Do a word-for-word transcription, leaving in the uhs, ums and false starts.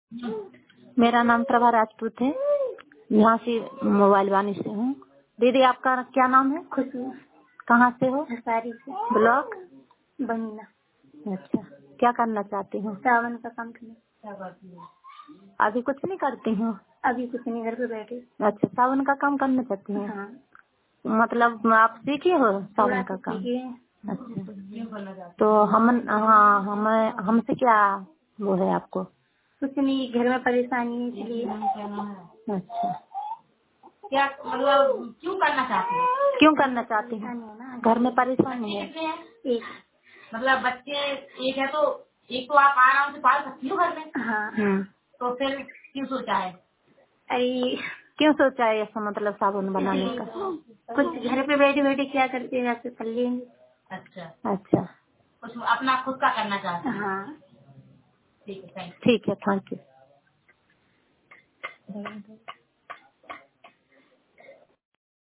मेरा नाम प्रभा राजपूत है, यहाँ से मोबाइल वानी से हूँ। दीदी आपका क्या नाम है? खुशबू। कहाँ से हो? हसारी से। ब्लॉक बंगला। अच्छा, क्या करना चाहती हूँ? सावन का काम करना। अभी कुछ नहीं करती हूँ? अभी कुछ नहीं, घर पे बैठे। अच्छा, सावन का काम करना चाहती हूँ? हाँ। मतलब आप सीखी हो सावन का काम? अच्छा, तो हम हाँ हमें हमसे क्या वो है आपको? कुछ नहीं, घर में परेशानी है इसलिए। अच्छा, क्या मतलब क्यों करना चाहते हैं? क्यों करना चाहती हैं? घर में परेशानी है। एक मतलब बच्चे एक है तो एक तो आप आराम से पाल सकती हो घर में। हाँ। तो फिर क्यों सोचा है? अरे क्यों सोचा है ऐसा, मतलब साबुन बनाने का? कुछ घर पे बैठे बैठे क्या करते हैं, ऐसे कर लेंगे। अच्छा अच्छा, कुछ अपना खुद का करना चाहते हैं। हाँ ठीक है, थैंक यू। ठीक है, थैंक यू।